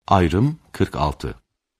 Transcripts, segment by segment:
Ayrım 46.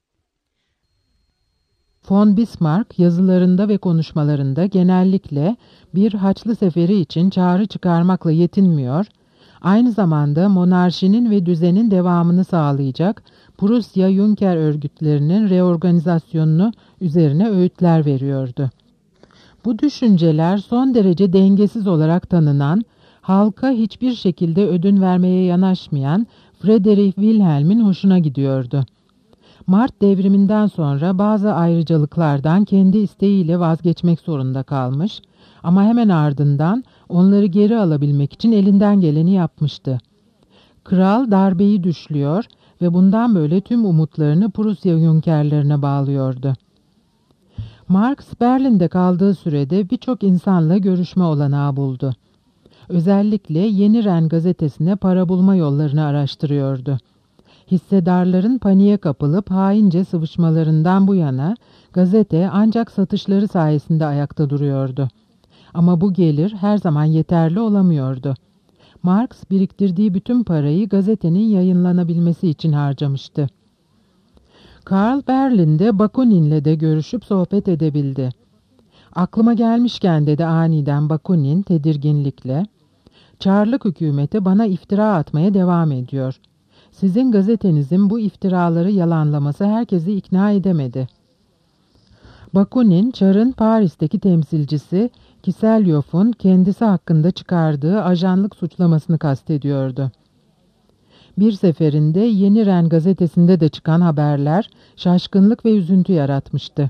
Von Bismarck yazılarında ve konuşmalarında genellikle bir Haçlı Seferi için çağrı çıkarmakla yetinmiyor, aynı zamanda monarşinin ve düzenin devamını sağlayacak Prusya Junker örgütlerinin reorganizasyonunu üzerine öğütler veriyordu. Bu düşünceler son derece dengesiz olarak tanınan, halka hiçbir şekilde ödün vermeye yanaşmayan Friedrich Wilhelm'in hoşuna gidiyordu. Mart devriminden sonra bazı ayrıcalıklardan kendi isteğiyle vazgeçmek zorunda kalmış ama hemen ardından onları geri alabilmek için elinden geleni yapmıştı. Kral darbeyi düşlüyor ve bundan böyle tüm umutlarını Prusya Junkerlerine bağlıyordu. Marx Berlin'de kaldığı sürede birçok insanla görüşme olanağı buldu. Özellikle Yeni Ren gazetesine para bulma yollarını araştırıyordu. Hissedarların paniğe kapılıp haince sıvışmalarından bu yana gazete ancak satışları sayesinde ayakta duruyordu. Ama bu gelir her zaman yeterli olamıyordu. Marx biriktirdiği bütün parayı gazetenin yayınlanabilmesi için harcamıştı. Karl Berlin'de Bakunin'le de görüşüp sohbet edebildi. Aklıma gelmişken dedi aniden Bakunin tedirginlikle, "Çarlık hükümeti bana iftira atmaya devam ediyor. Sizin gazetenizin bu iftiraları yalanlaması herkesi ikna edemedi." Bakunin, Çar'ın Paris'teki temsilcisi Kiselyov'un kendisi hakkında çıkardığı ajanlık suçlamasını kastediyordu. Bir seferinde Yeni Ren gazetesinde de çıkan haberler şaşkınlık ve üzüntü yaratmıştı.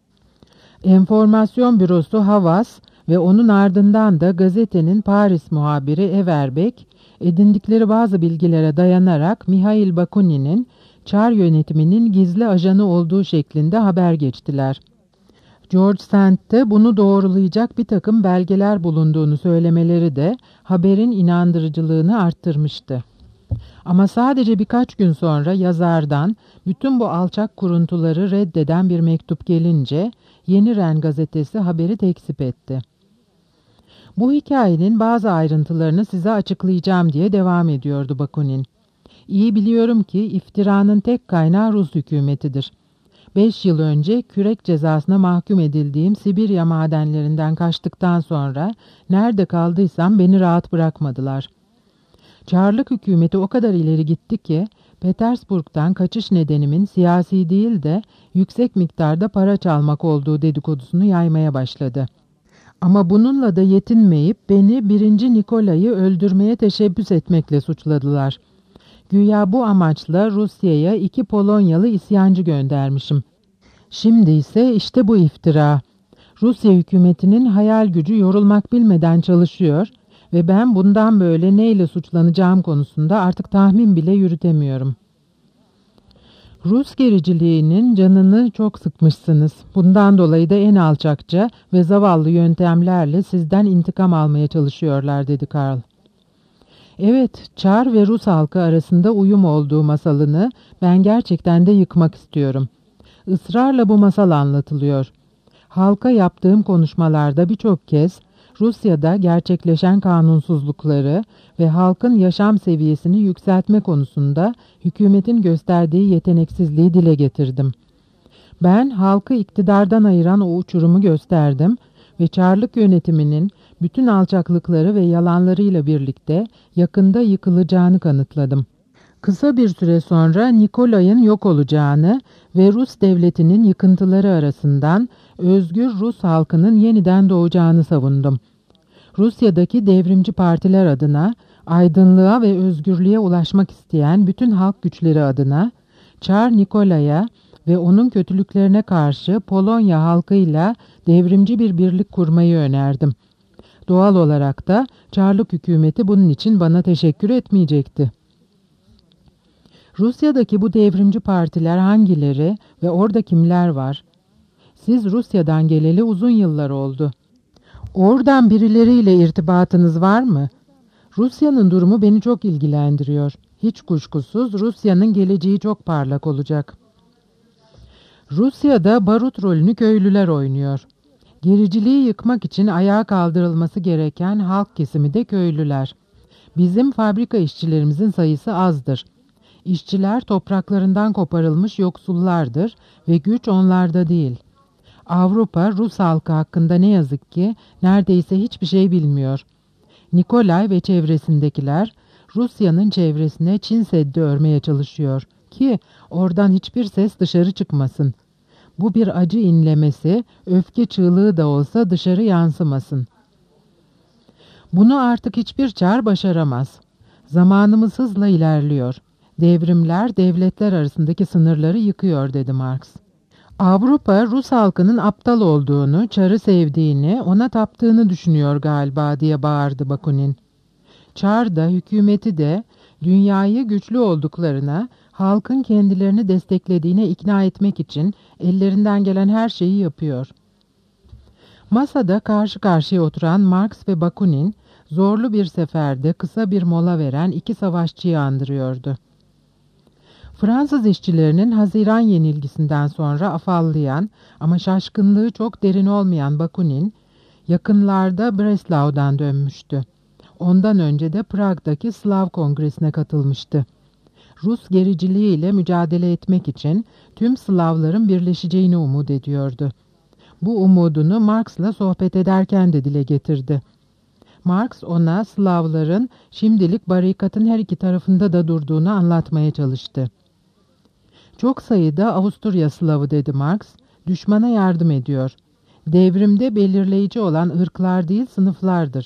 Enformasyon bürosu Havas ve onun ardından da gazetenin Paris muhabiri Everbeck, edindikleri bazı bilgilere dayanarak Mihail Bakunin'in Çar yönetiminin gizli ajanı olduğu şeklinde haber geçtiler. George Sand'de bunu doğrulayacak bir takım belgeler bulunduğunu söylemeleri de haberin inandırıcılığını arttırmıştı. Ama sadece birkaç gün sonra yazardan bütün bu alçak kuruntuları reddeden bir mektup gelince Yeni Ren gazetesi haberi tekzip etti. "Bu hikayenin bazı ayrıntılarını size açıklayacağım," diye devam ediyordu Bakunin. "İyi biliyorum ki iftiranın tek kaynağı Rus hükümetidir. 5 yıl önce kürek cezasına mahkum edildiğim Sibirya madenlerinden kaçtıktan sonra nerede kaldıysam beni rahat bırakmadılar. Çarlık hükümeti o kadar ileri gitti ki Petersburg'dan kaçış nedenimin siyasi değil de yüksek miktarda para çalmak olduğu dedikodusunu yaymaya başladı. Ama bununla da yetinmeyip beni 1. Nikolay'ı öldürmeye teşebbüs etmekle suçladılar. Güya bu amaçla Rusya'ya 2 Polonyalı isyancı göndermişim. Şimdi ise işte bu iftira. Rusya hükümetinin hayal gücü yorulmak bilmeden çalışıyor ve ben bundan böyle neyle suçlanacağım konusunda artık tahmin bile yürütemiyorum. Rus gericiliğinin canını çok sıkmışsınız. Bundan dolayı da en alçakça ve zavallı yöntemlerle sizden intikam almaya çalışıyorlar," dedi Karl. "Evet, Çar ve Rus halkı arasında uyum olduğu masalını ben gerçekten de yıkmak istiyorum. Israrla bu masal anlatılıyor. Halka yaptığım konuşmalarda birçok kez Rusya'da gerçekleşen kanunsuzlukları ve halkın yaşam seviyesini yükseltme konusunda hükümetin gösterdiği yeteneksizliği dile getirdim. Ben halkı iktidardan ayıran o uçurumu gösterdim ve Çarlık yönetiminin bütün alçaklıkları ve yalanlarıyla birlikte yakında yıkılacağını kanıtladım. Kısa bir süre sonra Nikolay'ın yok olacağını ve Rus devletinin yıkıntıları arasından özgür Rus halkının yeniden doğacağını savundum. Rusya'daki devrimci partiler adına, aydınlığa ve özgürlüğe ulaşmak isteyen bütün halk güçleri adına, Çar Nikolay'a ve onun kötülüklerine karşı Polonya halkıyla devrimci bir birlik kurmayı önerdim. Doğal olarak da Çarlık hükümeti bunun için bana teşekkür etmeyecekti. Rusya'daki bu devrimci partiler hangileri ve orada kimler var? Siz Rusya'dan geleli uzun yıllar oldu. Oradan birileriyle irtibatınız var mı? Rusya'nın durumu beni çok ilgilendiriyor. Hiç kuşkusuz Rusya'nın geleceği çok parlak olacak. Rusya'da barut rolünü köylüler oynuyor. Gericiliği yıkmak için ayağa kaldırılması gereken halk kesimi de köylüler. Bizim fabrika işçilerimizin sayısı azdır. İşçiler topraklarından koparılmış yoksullardır ve güç onlarda değil. Avrupa, Rus halkı hakkında ne yazık ki neredeyse hiçbir şey bilmiyor. Nikolay ve çevresindekiler Rusya'nın çevresine Çin Seddi örmeye çalışıyor ki oradan hiçbir ses dışarı çıkmasın. Bu bir acı inlemesi, öfke çığlığı da olsa dışarı yansımasın. Bunu artık hiçbir çar başaramaz. Zamanımız hızla ilerliyor. Devrimler devletler arasındaki sınırları yıkıyor dedi Marx. Avrupa, Rus halkının aptal olduğunu, çarı sevdiğini, ona taptığını düşünüyor galiba diye bağırdı Bakunin. Çar da, hükümeti de dünyayı güçlü olduklarına, halkın kendilerini desteklediğine ikna etmek için ellerinden gelen her şeyi yapıyor. Masada karşı karşıya oturan Marx ve Bakunin, zorlu bir seferde kısa bir mola veren iki savaşçıyı andırıyordu. Fransız işçilerinin Haziran yenilgisinden sonra afallayan ama şaşkınlığı çok derin olmayan Bakunin, yakınlarda Breslau'dan dönmüştü. Ondan önce de Prag'daki Slav Kongresi'ne katılmıştı. Rus gericiliğiyle mücadele etmek için tüm Slavların birleşeceğini umut ediyordu. Bu umudunu Marx'la sohbet ederken de dile getirdi. Marx ona Slavların şimdilik barikatın her iki tarafında da durduğunu anlatmaya çalıştı. Çok sayıda Avusturya Slavı dedi Marx, düşmana yardım ediyor. Devrimde belirleyici olan ırklar değil sınıflardır.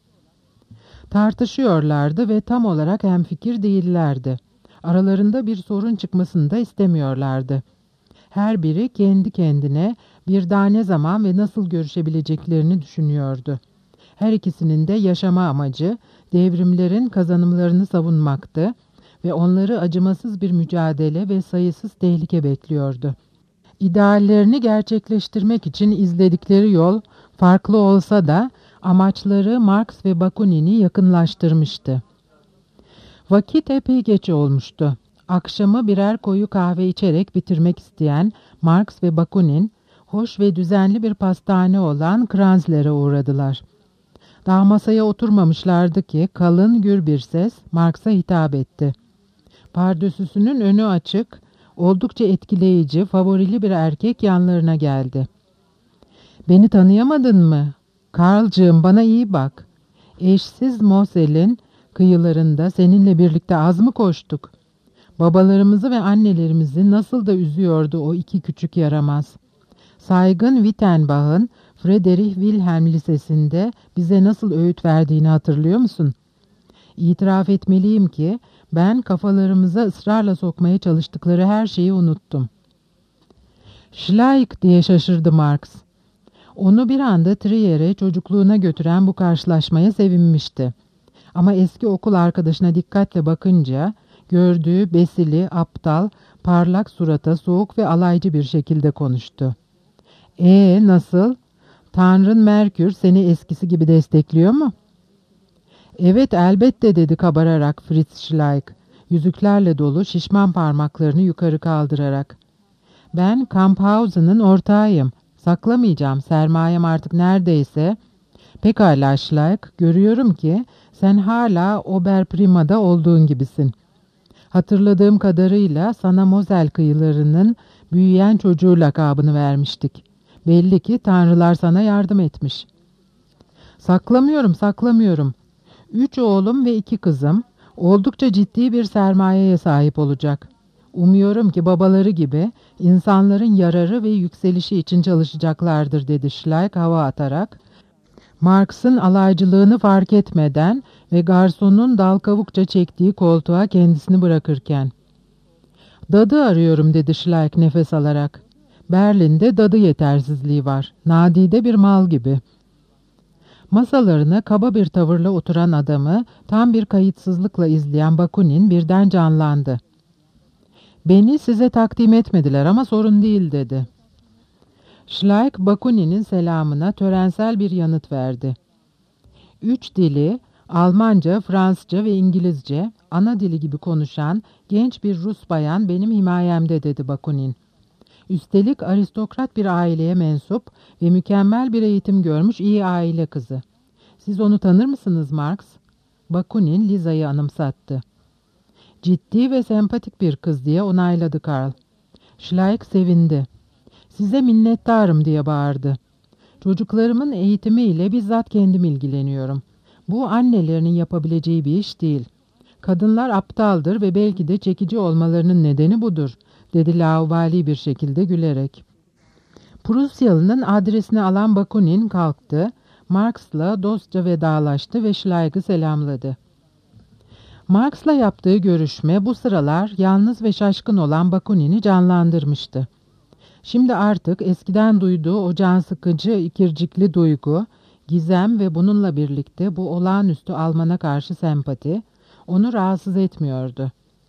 Tartışıyorlardı ve tam olarak hemfikir değillerdi. Aralarında bir sorun çıkmasını da istemiyorlardı. Her biri kendi kendine bir daha ne zaman ve nasıl görüşebileceklerini düşünüyordu. Her ikisinin de yaşama amacı devrimlerin kazanımlarını savunmaktı ve onları acımasız bir mücadele ve sayısız tehlike bekliyordu. İdeallerini gerçekleştirmek için izledikleri yol farklı olsa da amaçları Marx ve Bakunin'i yakınlaştırmıştı. Vakit epey geç olmuştu. Akşamı birer koyu kahve içerek bitirmek isteyen Marx ve Bakunin, hoş ve düzenli bir pastane olan Kranzler'e uğradılar. Daha masaya oturmamışlardı ki kalın gür bir ses Marx'a hitap etti. Pardösüsünün önü açık, oldukça etkileyici, favorili bir erkek yanlarına geldi. "Beni tanıyamadın mı? Karlcığım bana iyi bak. Eşsiz Mosel'in kıyılarında seninle birlikte az mı koştuk? Babalarımızı ve annelerimizi nasıl da üzüyordu o iki küçük yaramaz. Saygın Wittenbach'ın Friedrich Wilhelm Lisesi'nde bize nasıl öğüt verdiğini hatırlıyor musun? İtiraf etmeliyim ki ben kafalarımıza ısrarla sokmaya çalıştıkları her şeyi unuttum." "Schleich" diye şaşırdı Marx. Onu bir anda Trier'e çocukluğuna götüren bu karşılaşmaya sevinmişti. Ama eski okul arkadaşına dikkatle bakınca gördüğü besili, aptal, parlak surata soğuk ve alaycı bir şekilde konuştu. Nasıl? Tanrın Merkür seni eskisi gibi destekliyor mu?" "Evet elbette" dedi kabararak Fritz Schleich, yüzüklerle dolu şişman parmaklarını yukarı kaldırarak. "Ben Kamphausen'ın ortağıyım. Saklamayacağım, sermayem artık neredeyse." "Pekala Schleich, görüyorum ki sen hala Oberprima'da olduğun gibisin. Hatırladığım kadarıyla sana Mosel kıyılarının büyüyen çocuğu lakabını vermiştik. Belli ki tanrılar sana yardım etmiş." Saklamıyorum. 3 oğlum ve 2 kızım oldukça ciddi bir sermayeye sahip olacak. Umuyorum ki babaları gibi insanların yararı ve yükselişi için çalışacaklardır dedi Schleich hava atarak. Marx'ın alaycılığını fark etmeden ve garsonun dal kavukça çektiği koltuğa kendisini bırakırken. "Dadı arıyorum" dedi Schleich nefes alarak. "Berlin'de dadı yetersizliği var. Nadide bir mal gibi." Masalarına kaba bir tavırla oturan adamı tam bir kayıtsızlıkla izleyen Bakunin birden canlandı. "Beni size takdim etmediler ama sorun değil" dedi. Schleich Bakunin'in selamına törensel bir yanıt verdi. 3 dili, Almanca, Fransızca ve İngilizce, ana dili gibi konuşan genç bir Rus bayan benim himayemde dedi Bakunin. Üstelik aristokrat bir aileye mensup ve mükemmel bir eğitim görmüş iyi aile kızı. Siz onu tanır mısınız Marx? Bakunin Liza'yı anımsattı. Ciddi ve sempatik bir kız diye onayladı Karl. Schleich sevindi. Size minnettarım diye bağırdı. Çocuklarımın eğitimiyle bizzat kendim ilgileniyorum. Bu annelerinin yapabileceği bir iş değil. Kadınlar aptaldır ve belki de çekici olmalarının nedeni budur, dedi laubali bir şekilde gülerek. Prusyalı'nın adresini alan Bakunin kalktı, Marx'la dostça vedalaştı ve Schleich'ı selamladı. Marx'la yaptığı görüşme bu sıralar yalnız ve şaşkın olan Bakunin'i canlandırmıştı. Şimdi artık eskiden duyduğu o can sıkıcı ikircikli duygu, gizem ve bununla birlikte bu olağanüstü Alman'a karşı sempati onu rahatsız etmiyordu.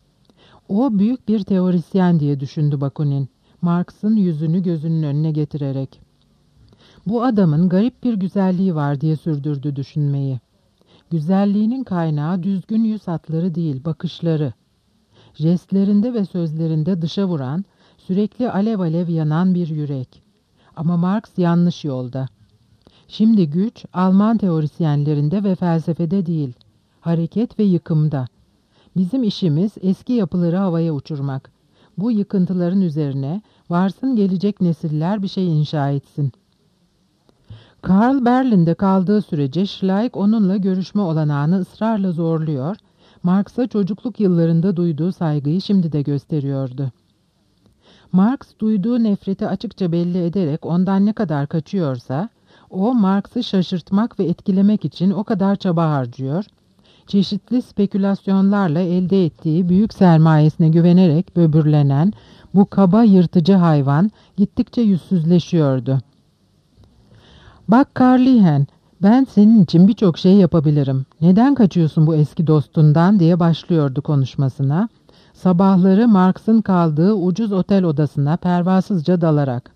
O büyük bir teorisyen diye düşündü Bakunin, Marx'ın yüzünü gözünün önüne getirerek. Bu adamın garip bir güzelliği var diye sürdürdü düşünmeyi. Güzelliğinin kaynağı düzgün yüz hatları değil, bakışları. Jestlerinde ve sözlerinde dışa vuran, sürekli alev alev yanan bir yürek. Ama Marx yanlış yolda. Şimdi güç, Alman teorisyenlerinde ve felsefede değil, hareket ve yıkımda. Bizim işimiz eski yapıları havaya uçurmak. Bu yıkıntıların üzerine varsın gelecek nesiller bir şey inşa etsin. Karl Berlin'de kaldığı sürece Schleich onunla görüşme olanağını ısrarla zorluyor, Marx'a çocukluk yıllarında duyduğu saygıyı şimdi de gösteriyordu. Marx duyduğu nefreti açıkça belli ederek ondan ne kadar kaçıyorsa, o Marx'ı şaşırtmak ve etkilemek için o kadar çaba harcıyor, çeşitli spekülasyonlarla elde ettiği büyük sermayesine güvenerek böbürlenen bu kaba yırtıcı hayvan gittikçe yüzsüzleşiyordu. Bak Karlihen, ben senin için birçok şey yapabilirim. Neden kaçıyorsun bu eski dostundan diye başlıyordu konuşmasına. Sabahları Marx'ın kaldığı ucuz otel odasına pervasızca dalarak.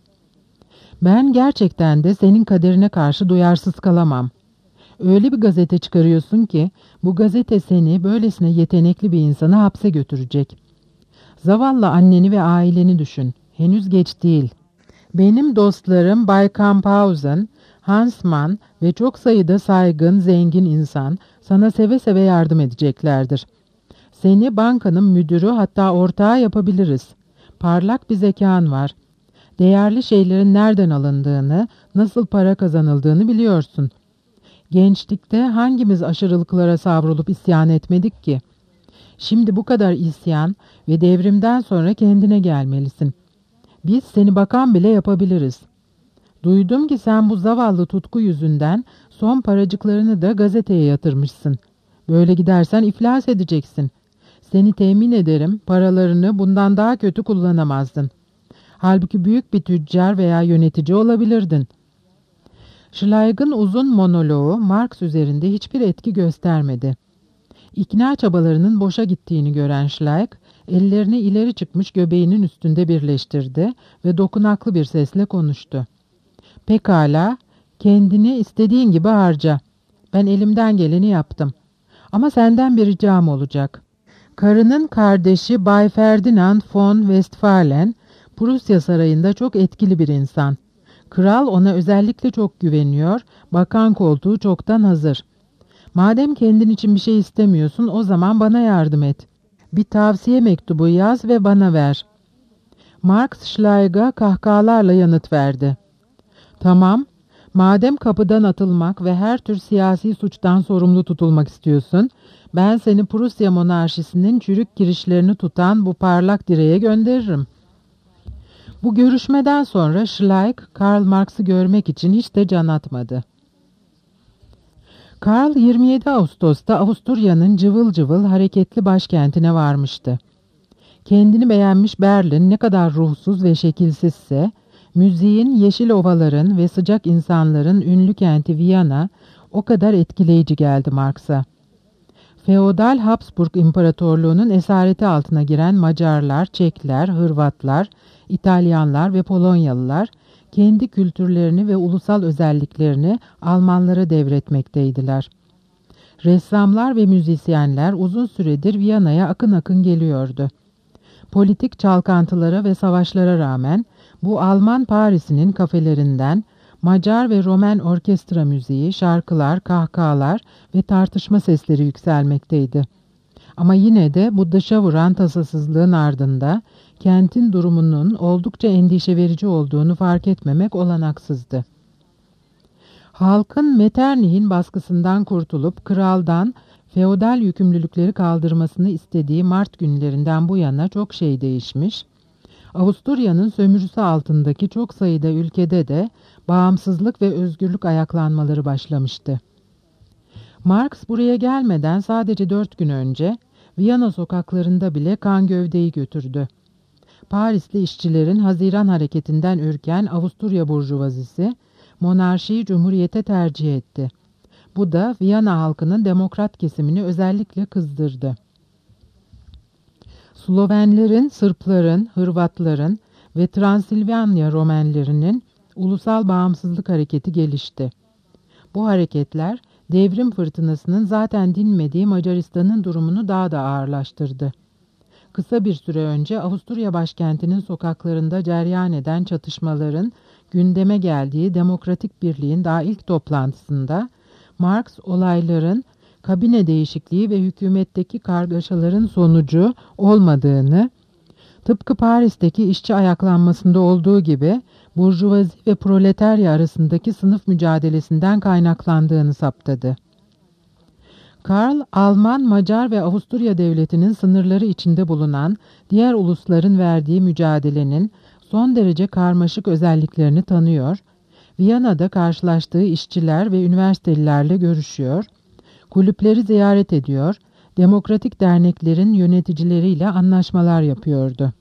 Ben gerçekten de senin kaderine karşı duyarsız kalamam. Öyle bir gazete çıkarıyorsun ki bu gazete seni böylesine yetenekli bir insanı hapse götürecek. Zavallı anneni ve aileni düşün. Henüz geç değil. Benim dostlarım Bay Kamphausen, Hans Mann ve çok sayıda saygın, zengin insan sana seve seve yardım edeceklerdir. Seni bankanın müdürü hatta ortağı yapabiliriz. Parlak bir zekan var. Değerli şeylerin nereden alındığını, nasıl para kazanıldığını biliyorsun. Gençlikte hangimiz aşırılıklara savrulup isyan etmedik ki? Şimdi bu kadar isyan ve devrimden sonra kendine gelmelisin. Biz seni bakan bile yapabiliriz. Duydum ki sen bu zavallı tutku yüzünden son paracıklarını da gazeteye yatırmışsın. Böyle gidersen iflas edeceksin. Seni temin ederim, paralarını bundan daha kötü kullanamazdın. Halbuki büyük bir tüccar veya yönetici olabilirdin. Schleich'ın uzun monoloğu Marx üzerinde hiçbir etki göstermedi. İkna çabalarının boşa gittiğini gören Schleich, ellerini ileri çıkmış göbeğinin üstünde birleştirdi ve dokunaklı bir sesle konuştu. Pekala, kendini istediğin gibi harca. Ben elimden geleni yaptım. Ama senden bir ricam olacak. Karının kardeşi Bay Ferdinand von Westphalen, Prusya sarayında çok etkili bir insan. Kral ona özellikle çok güveniyor, bakan koltuğu çoktan hazır. Madem kendin için bir şey istemiyorsun, o zaman bana yardım et. Bir tavsiye mektubu yaz ve bana ver. Marx Schleich'a kahkahalarla yanıt verdi. Tamam, madem kapıdan atılmak ve her tür siyasi suçtan sorumlu tutulmak istiyorsun, ben seni Prusya monarşisinin çürük girişlerini tutan bu parlak direğe gönderirim. Bu görüşmeden sonra Schleich, Karl Marx'ı görmek için hiç de can atmadı. Karl 27 Ağustos'ta Avusturya'nın cıvıl cıvıl hareketli başkentine varmıştı. Kendini beğenmiş Berlin ne kadar ruhsuz ve şekilsizse, müziğin, yeşil ovaların ve sıcak insanların ünlü kenti Viyana o kadar etkileyici geldi Marx'a. Feodal Habsburg İmparatorluğu'nun esareti altına giren Macarlar, Çekler, Hırvatlar, İtalyanlar ve Polonyalılar kendi kültürlerini ve ulusal özelliklerini Almanlara devretmekteydiler. Ressamlar ve müzisyenler uzun süredir Viyana'ya akın akın geliyordu. Politik çalkantılara ve savaşlara rağmen bu Alman Paris'inin kafelerinden Macar ve Romen orkestra müziği, şarkılar, kahkahalar ve tartışma sesleri yükselmekteydi. Ama yine de bu dışa vuran tasasızlığın ardında kentin durumunun oldukça endişe verici olduğunu fark etmemek olanaksızdı. Halkın Metternich'in baskısından kurtulup kraldan feodal yükümlülükleri kaldırmasını istediği Mart günlerinden bu yana çok şey değişmiş. Avusturya'nın sömürüsü altındaki çok sayıda ülkede de bağımsızlık ve özgürlük ayaklanmaları başlamıştı. Marx buraya gelmeden sadece 4 gün önce Viyana sokaklarında bile kan gövdeyi götürdü. Parisli işçilerin Haziran hareketinden ürken Avusturya burjuvazisi, monarşiyi cumhuriyete tercih etti. Bu da Viyana halkının demokrat kesimini özellikle kızdırdı. Slovenlerin, Sırpların, Hırvatların ve Transilvanya Romenlerinin ulusal bağımsızlık hareketi gelişti. Bu hareketler, devrim fırtınasının zaten dinmediği Macaristan'ın durumunu daha da ağırlaştırdı. Kısa bir süre önce Avusturya başkentinin sokaklarında cereyan eden çatışmaların gündeme geldiği Demokratik Birliğin daha ilk toplantısında Marx olayların kabine değişikliği ve hükümetteki kargaşaların sonucu olmadığını, tıpkı Paris'teki işçi ayaklanmasında olduğu gibi burjuvazi ve proletarya arasındaki sınıf mücadelesinden kaynaklandığını saptadı. Karl, Alman, Macar ve Avusturya devletinin sınırları içinde bulunan diğer ulusların verdiği mücadelenin son derece karmaşık özelliklerini tanıyor, Viyana'da karşılaştığı işçiler ve üniversitelilerle görüşüyor, kulüpleri ziyaret ediyor, demokratik derneklerin yöneticileriyle anlaşmalar yapıyordu.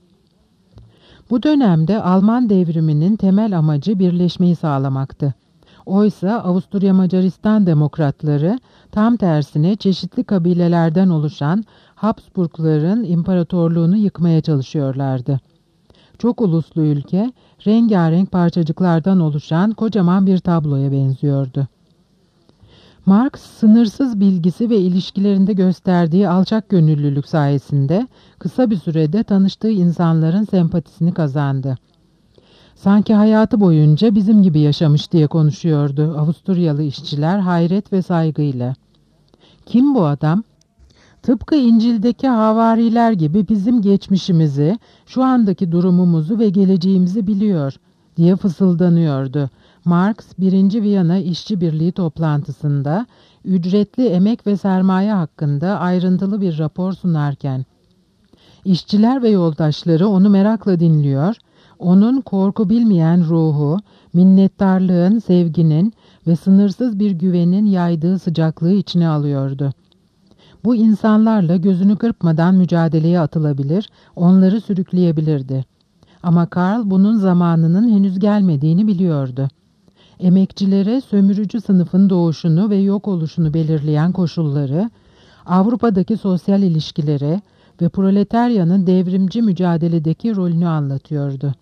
Bu dönemde Alman devriminin temel amacı birleşmeyi sağlamaktı. Oysa Avusturya Macaristan demokratları tam tersine çeşitli kabilelerden oluşan Habsburgların imparatorluğunu yıkmaya çalışıyorlardı. Çok uluslu ülke, rengarenk parçacıklardan oluşan kocaman bir tabloya benziyordu. Marx, sınırsız bilgisi ve ilişkilerinde gösterdiği alçak gönüllülük sayesinde kısa bir sürede tanıştığı insanların sempatisini kazandı. Sanki hayatı boyunca bizim gibi yaşamış diye konuşuyordu Avusturyalı işçiler hayret ve saygıyla. Kim bu adam? Tıpkı İncil'deki havariler gibi bizim geçmişimizi, şu andaki durumumuzu ve geleceğimizi biliyor diye fısıldanıyordu. Marx 1. Viyana İşçi Birliği toplantısında ücretli emek ve sermaye hakkında ayrıntılı bir rapor sunarken. İşçiler ve yoldaşları onu merakla dinliyor, onun korku bilmeyen ruhu, minnettarlığın, sevginin ve sınırsız bir güvenin yaydığı sıcaklığı içine alıyordu. Bu insanlarla gözünü kırpmadan mücadeleye atılabilir, onları sürükleyebilirdi. Ama Karl bunun zamanının henüz gelmediğini biliyordu. Emekçilere sömürücü sınıfın doğuşunu ve yok oluşunu belirleyen koşulları, Avrupa'daki sosyal ilişkilere ve proletaryanın devrimci mücadeledeki rolünü anlatıyordu.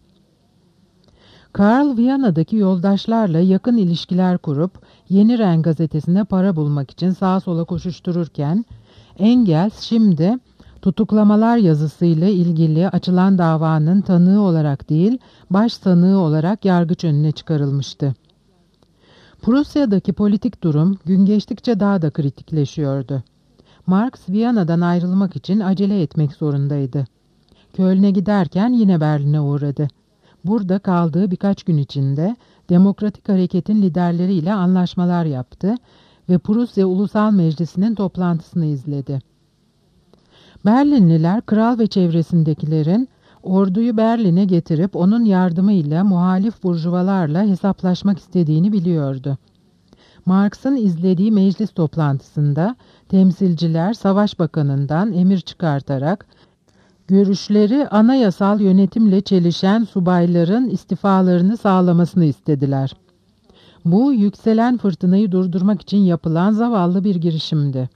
Karl, Viyana'daki yoldaşlarla yakın ilişkiler kurup Yeni Ren gazetesine para bulmak için sağa sola koşuştururken, Engels şimdi tutuklamalar yazısıyla ilgili açılan davanın tanığı olarak değil, baş sanığı olarak yargıç önüne çıkarılmıştı. Prusya'daki politik durum gün geçtikçe daha da kritikleşiyordu. Marx, Viyana'dan ayrılmak için acele etmek zorundaydı. Köln'e giderken yine Berlin'e uğradı. Burada kaldığı birkaç gün içinde Demokratik Hareket'in liderleriyle anlaşmalar yaptı ve Prusya Ulusal Meclisi'nin toplantısını izledi. Berlinliler, kral ve çevresindekilerin orduyu Berlin'e getirip onun yardımıyla muhalif burjuvalarla hesaplaşmak istediğini biliyordu. Marx'ın izlediği meclis toplantısında temsilciler Savaş Bakanı'ndan emir çıkartarak görüşleri anayasal yönetimle çelişen subayların istifalarını sağlamasını istediler. Bu yükselen fırtınayı durdurmak için yapılan zavallı bir girişimdi.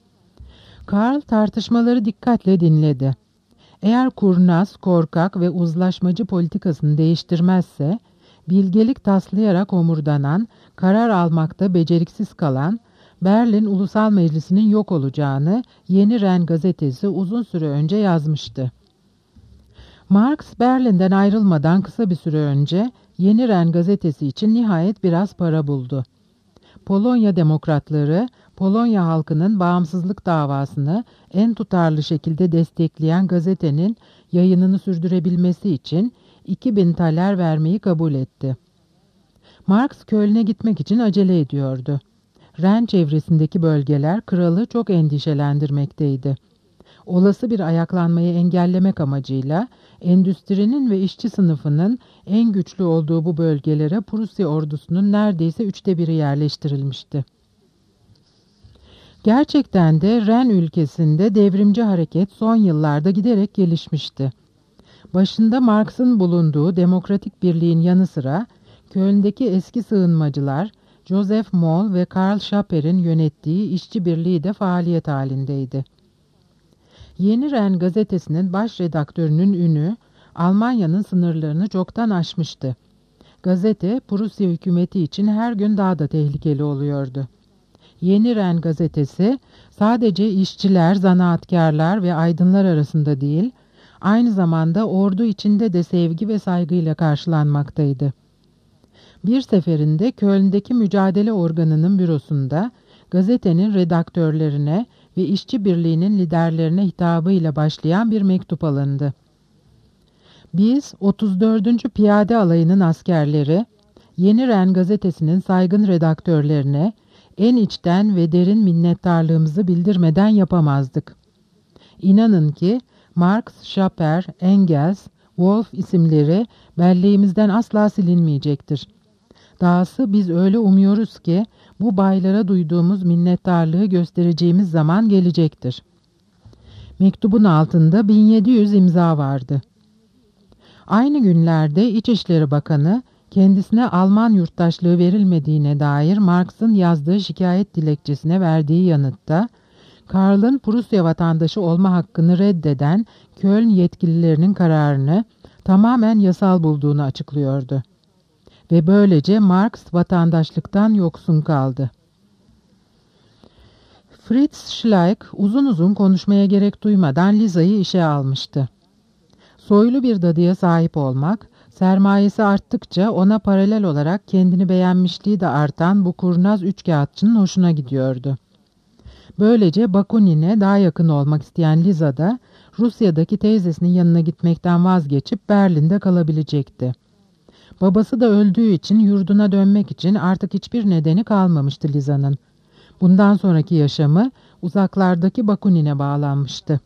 Karl tartışmaları dikkatle dinledi. Eğer kurnaz, korkak ve uzlaşmacı politikasını değiştirmezse, bilgelik taslayarak homurdanan, karar almakta beceriksiz kalan, Berlin Ulusal Meclisi'nin yok olacağını Yeni Ren gazetesi uzun süre önce yazmıştı. Marx, Berlin'den ayrılmadan kısa bir süre önce Yeni Ren gazetesi için nihayet biraz para buldu. Polonya demokratları, Polonya halkının bağımsızlık davasını en tutarlı şekilde destekleyen gazetenin yayınını sürdürebilmesi için 2000 taler vermeyi kabul etti. Marx Köln'e gitmek için acele ediyordu. Ren çevresindeki bölgeler kralı çok endişelendirmekteydi. Olası bir ayaklanmayı engellemek amacıyla endüstrinin ve işçi sınıfının en güçlü olduğu bu bölgelere Prusya ordusunun neredeyse 1/3 yerleştirilmişti. Gerçekten de Ren ülkesinde devrimci hareket son yıllarda giderek gelişmişti. Başında Marx'ın bulunduğu Demokratik Birliğin yanı sıra Köln'deki eski sığınmacılar Joseph Moll ve Karl Schapper'in yönettiği işçi birliği de faaliyet halindeydi. Yeni Ren gazetesinin baş redaktörünün ünü Almanya'nın sınırlarını çoktan aşmıştı. Gazete Prusya hükümeti için her gün daha da tehlikeli oluyordu. Yeni Ren gazetesi sadece işçiler, zanaatkarlar ve aydınlar arasında değil, aynı zamanda ordu içinde de sevgi ve saygıyla karşılanmaktaydı. Bir seferinde Köln'deki mücadele organının bürosunda gazetenin redaktörlerine ve işçi birliğinin liderlerine hitabıyla başlayan bir mektup alındı. Biz 34. Piyade Alayı'nın askerleri, Yeni Ren gazetesinin saygın redaktörlerine en içten ve derin minnettarlığımızı bildirmeden yapamazdık. İnanın ki Marx, Schapper, Engels, Wolf isimleri belleğimizden asla silinmeyecektir. Dahası biz öyle umuyoruz ki bu baylara duyduğumuz minnettarlığı göstereceğimiz zaman gelecektir. Mektubun altında 1700 imza vardı. Aynı günlerde İçişleri Bakanı kendisine Alman yurttaşlığı verilmediğine dair Marx'ın yazdığı şikayet dilekçesine verdiği yanıtta, Karl'ın Prusya vatandaşı olma hakkını reddeden Köln yetkililerinin kararını tamamen yasal bulduğunu açıklıyordu. Ve böylece Marx vatandaşlıktan yoksun kaldı. Fritz Schleich uzun uzun konuşmaya gerek duymadan Lisa'yı işe almıştı. Soylu bir dadıya sahip olmak, sermayesi arttıkça ona paralel olarak kendini beğenmişliği de artan bu kurnaz üçkağıtçının hoşuna gidiyordu. Böylece Bakunin'e daha yakın olmak isteyen Lisa da Rusya'daki teyzesinin yanına gitmekten vazgeçip Berlin'de kalabilecekti. Babası da öldüğü için yurduna dönmek için artık hiçbir nedeni kalmamıştı Lisa'nın. Bundan sonraki yaşamı uzaklardaki Bakunin'e bağlanmıştı.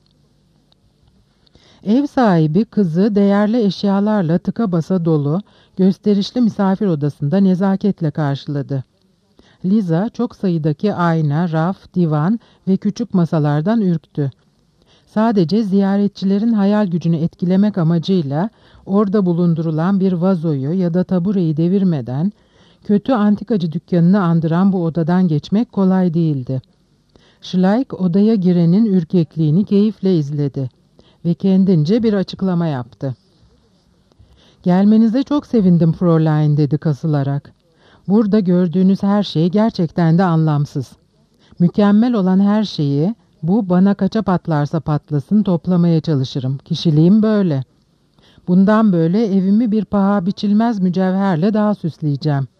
Ev sahibi kızı değerli eşyalarla tıka basa dolu, gösterişli misafir odasında nezaketle karşıladı. Lisa çok sayıdaki ayna, raf, divan ve küçük masalardan ürktü. Sadece ziyaretçilerin hayal gücünü etkilemek amacıyla orada bulundurulan bir vazoyu ya da tabureyi devirmeden kötü antikacı dükkanını andıran bu odadan geçmek kolay değildi. Schleich odaya girenin ürkekliğini keyifle izledi ve kendince bir açıklama yaptı. "Gelmenize çok sevindim Fräulein," dedi kasılarak. "Burada gördüğünüz her şey gerçekten de anlamsız. Mükemmel olan her şeyi, bu bana kaça patlarsa patlasın, toplamaya çalışırım. Kişiliğim böyle. Bundan böyle evimi bir paha biçilmez mücevherle daha süsleyeceğim.